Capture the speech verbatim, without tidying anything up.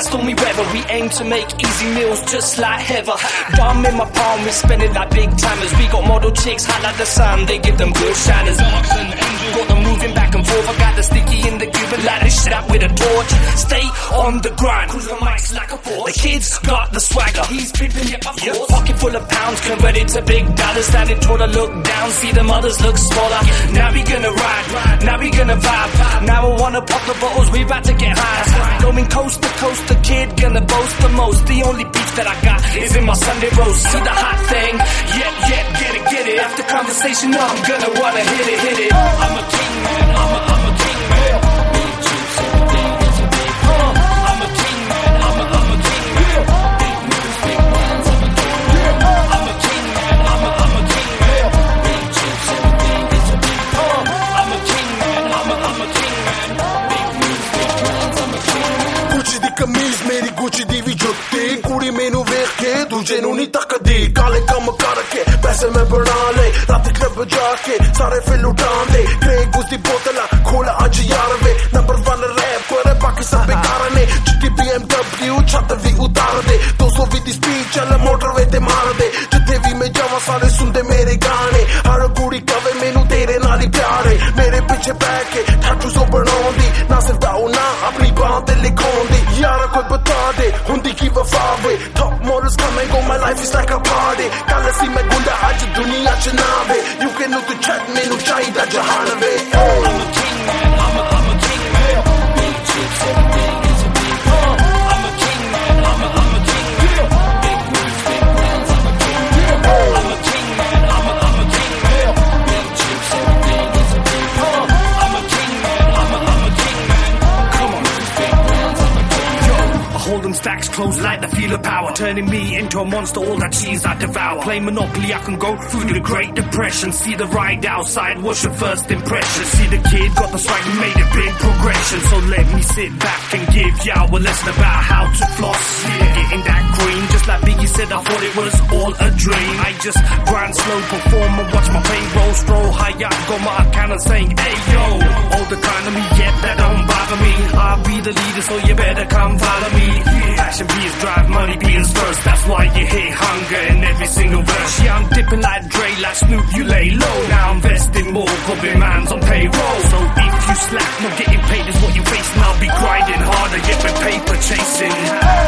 stormy weather. We aim to make easy meals just like heather. Gum in my palm, we spend it like big timers. We got model chicks hot like the sun, they give them good shiners. Got them moving back and forth. I got the sticky in the cube and light this shit up with a torch. Stay on the grind, cruise the mics like a Porsche. The kids got the swagger, he's pimping, yep, of course. Pocket full of pounds, converted to big dollars. Standing tall to look down, see the mothers look smaller. Now we gonna ride, now we gonna vibe. Now I wanna pop the bottles, we about to get high. Going coast to coast, the kid gonna boast the most. The only beef that I got is in my Sunday roast. See the hot thing, yep, yep, get it, get it. After conversation, I'm gonna wanna hit it, hit it. I'm a king man, I'm a, I'm a king man. Big chips, everything is a big plan. I'm a king man, I'm a, I'm a king man. Big moves, big plans, I'm a king man. I'm a king man, I'm a, I'm a king man. Big chips, everything is a big plan. I'm a king man, I'm a, I'm a king man. Big moves, big plans, I'm a king man. Gucci di कमीज मेरी Gucci दी भी जुत्ती कुड़ी मैनू वेख के दूजे नू नहीं तकदी काले कम करके पैसे मैं बना ले रात क्लब जाके सारे फिल उठान दे ग्रेग उसदी बोतला खोला अज यार वे नंबर वन रैप करे बाकी सब बेकार ने चिट्टी B M W छत भी उतार दे दो सौ भी दी स्पीड चल मोटरवे ते मार दे जिथे भी मैं जावां सारे सुनदे मेरे गाने हर कुड़ी कवे मैनू तेरे नाल ही प्यार है मेरे पीछे बैठ के टैटू सो बनाउंदी ना सिर्फ दाओ ना अपनी बात ते लिखौंदी यार कोई बता दे हुंदी की वफा वे top models come and go my life is like a party कल सी मैं गुंडा आज दुनिया च ना वे you can know the chat मैनू चाहिदा जहान वे I'm a king man, I'm a, I'm a king man. Big chips, everything is a big plan. I'm a king man, I'm a, I'm a king man. Big moves, big plans, I'm a king man. I'm a king man, I'm a, I'm a king man. Big chips, everything is a big plan. I'm a king man, I'm a, I'm a king man. Come on, big plans, I'm a king man. Yo, I hold them stacks close like the feel of power, turning me into a monster. All that cheese I devour. Play Monopoly, I can go through the Great Depression. See the ride outside, what's your first impression? See the kid got the swag, made a big progression. So let me sit back and give y'all a lesson about how to floss. Yeah, getting that green, just like Biggie said, I thought it was all a dream. I just grind slow, perform and watch my payroll stroll high up, got my account and saying, hey yo, all the kind of me, yeah, that don't bother me. I'll be the leader, so you better come follow me. Passion beers drive money beers first, that's why you hear hunger in every single verse. Yeah, I'm dipping like Dre, like Snoop, you lay low. Now I'm investing more, cause big man's on payroll. So if you slack, not getting paid is what you're facing. I'll be grinding harder, get my paper chasing.